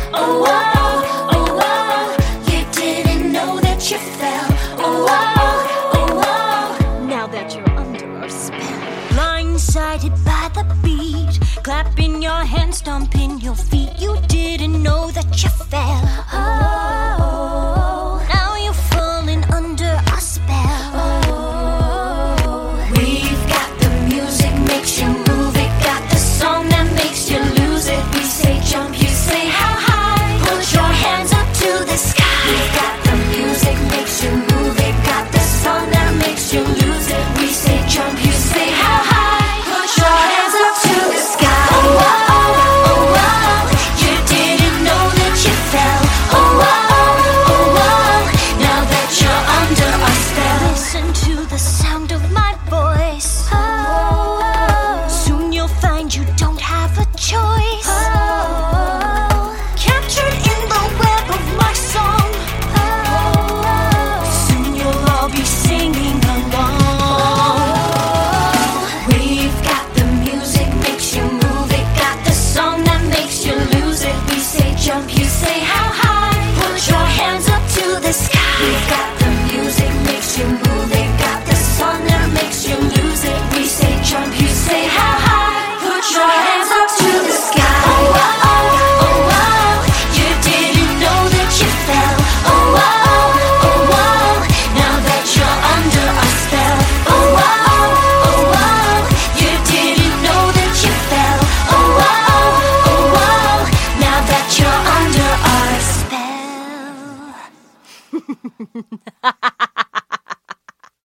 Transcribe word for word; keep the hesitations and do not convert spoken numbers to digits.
Oh, oh, oh, oh, you didn't know that you fell. Oh, oh, oh, oh, now that you're under our spell. Blindsided by the beat, clapping your hands, stomping your feet. You didn't